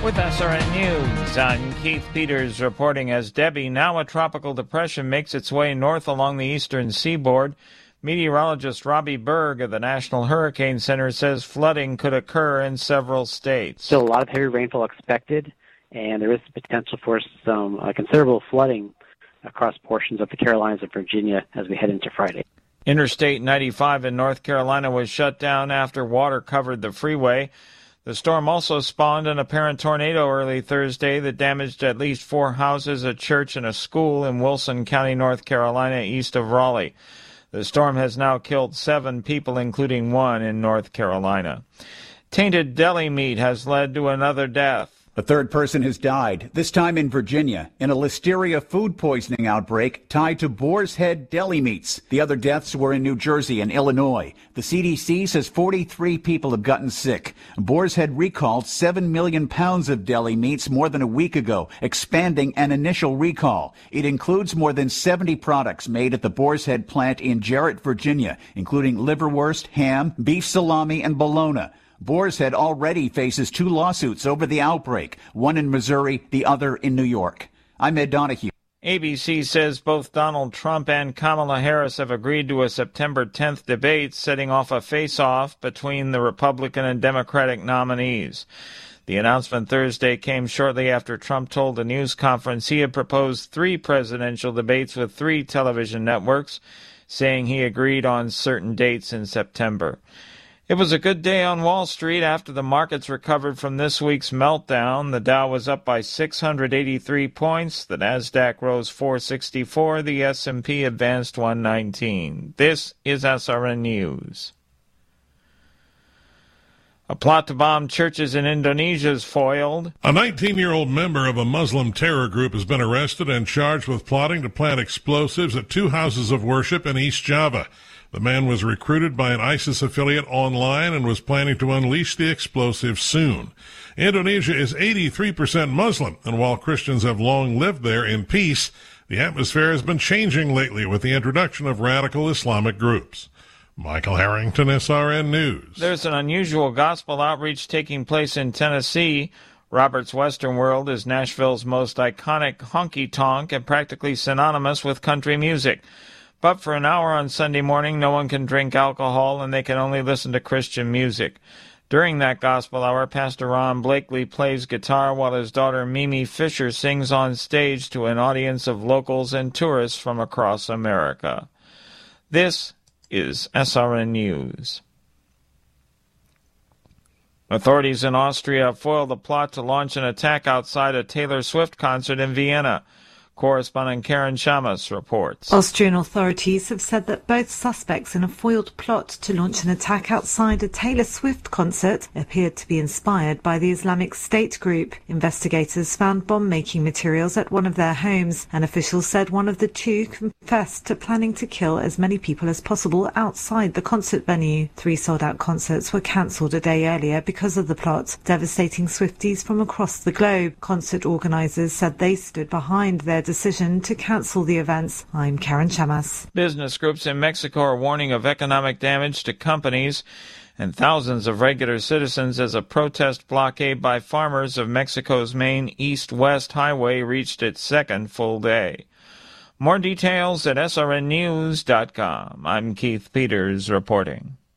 With SRN News, I'm Keith Peters reporting. As Debbie, now a tropical depression, makes its way north along the eastern seaboard, meteorologist Robbie Berg of the National Hurricane Center says flooding could occur in several states. Still a lot of heavy rainfall expected, and there is potential for some considerable flooding across portions of the Carolinas and Virginia as we head into Friday. Interstate 95 in North Carolina was shut down after water covered the freeway. The storm also spawned an apparent tornado early Thursday that damaged at least 4 houses, a church, and a school in Wilson County, North Carolina, east of Raleigh. The storm has now killed 7 people, including 1 in North Carolina. Tainted deli meat has led to another death. A third person has died, this time in Virginia, in a listeria food poisoning outbreak tied to Boar's Head deli meats. The other deaths were in New Jersey and Illinois. The CDC says 43 people have gotten sick. Boar's Head recalled 7 million pounds of deli meats more than a week ago, expanding an initial recall. It includes more than 70 products made at the Boar's Head plant in Jarrett, Virginia, including liverwurst, ham, beef salami, and bologna. Boar's Head already faces 2 lawsuits over the outbreak, one in Missouri, the other in New York. I'm Ed Donahue. ABC says both Donald Trump and Kamala Harris have agreed to a September 10th debate, setting off a face-off between the Republican and Democratic nominees. The announcement Thursday came shortly after Trump told a news conference he had proposed 3 presidential debates with 3 television networks, saying he agreed on certain dates in September. It was a good day on Wall Street after the markets recovered from this week's meltdown. The Dow was up by 683 points. The Nasdaq rose 464. The S&P advanced 119. This is SRN News. A plot to bomb churches in Indonesia is foiled. A 19-year-old member of a Muslim terror group has been arrested and charged with plotting to plant explosives at 2 houses of worship in East Java. The man was recruited by an ISIS affiliate online and was planning to unleash the explosives soon. Indonesia is 83% Muslim, and while Christians have long lived there in peace, the atmosphere has been changing lately with the introduction of radical Islamic groups. Michael Harrington, SRN News. There's an unusual gospel outreach taking place in Tennessee. Robert's Western World is Nashville's most iconic honky-tonk and practically synonymous with country music. But for an hour on Sunday morning, no one can drink alcohol and they can only listen to Christian music. During that gospel hour, Pastor Ron Blakely plays guitar while his daughter Mimi Fisher sings on stage to an audience of locals and tourists from across America. This is SRN News. Authorities in Austria foiled a plot to launch an attack outside a Taylor Swift concert in Vienna. Correspondent Karen Chamas reports. Austrian authorities have said that both suspects in a foiled plot to launch an attack outside a Taylor Swift concert appeared to be inspired by the Islamic State group. Investigators found bomb-making materials at one of their homes, and officials said one of the 2 confessed to planning to kill as many people as possible outside the concert venue. 3 sold-out concerts were cancelled a day earlier because of the plot, devastating Swifties from across the globe. Concert organisers said they stood behind their decision to cancel the events. I'm Karen Chamas. Business groups in Mexico are warning of economic damage to companies and thousands of regular citizens as a protest blockade by farmers of Mexico's main east-west highway reached its 2nd full day. More details at srnnews.com. I'm Keith Peters reporting.